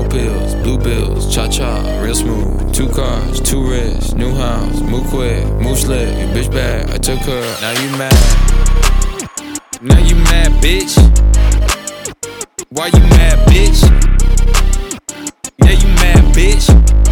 pills, blue bills, cha-cha, real smooth. 2 cars, 2 wrists, new house, move quick, move slick. Your bitch bad, I took her, now you mad. Now you mad, bitch. Why you mad, bitch? Yeah, you mad, bitch.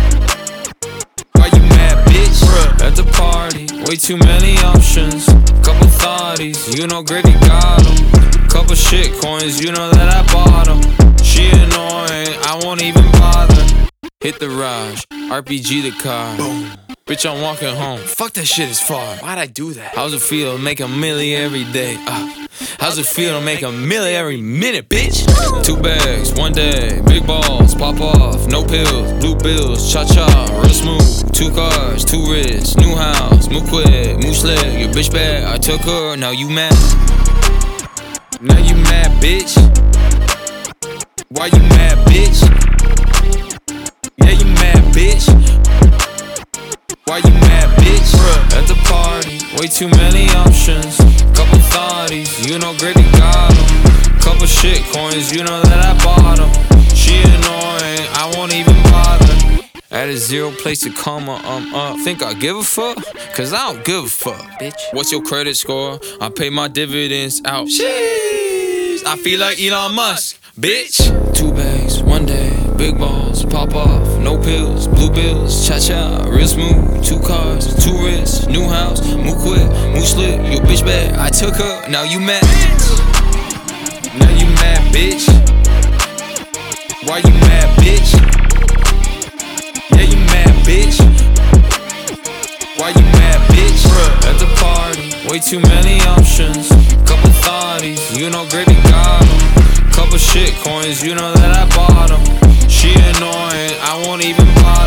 Why you mad, bitch? At the party, way too many options. Couple thotties, you know Gritty got 'em. Couple shit coins, you know that I bought 'em. She annoying, I won't even bother. Hit the Raj, RPG the car. Boom. Bitch, I'm walking home. Fuck that shit is far. Why'd I do that? How's it feel to make a million every day? How's it feel to make a million every minute, bitch? 2 bags, 1 day, big balls, pop off, no pills, blue bills, cha-cha, real smooth. 2 cars, 2 wrists, new house, move quick, move slick. Your bitch bad, I took her, now you mad. Now you mad, bitch. Why you mad, bitch? Yeah, you mad, bitch. Why you mad, bitch? At the party, way too many options. Couple thotties, you know Gritty got 'em. Couple shit coins, you know that I bought 'em. She annoying, I won't even bother. At a 0 place to come up. Think I give a fuck? Cause I don't give a fuck, bitch. What's your credit score? I pay my dividends out. Sheesh, I feel like Elon Musk, bitch. 2 bags, 1 day, big balls, pop off, no pills, blue bills, cha-cha, real smooth. 2 cars, 2 wrists, new house, move quick, move slick. Your bitch bad, I took her, now you mad. Now you mad, bitch. Why you mad, bitch? Yeah, you mad, bitch. Why you mad, bitch? At the party, way too many options. Couple thotties, you know Gritty got 'em. Couple shit coins, you know that I bought 'em. She annoying, I won't even bother.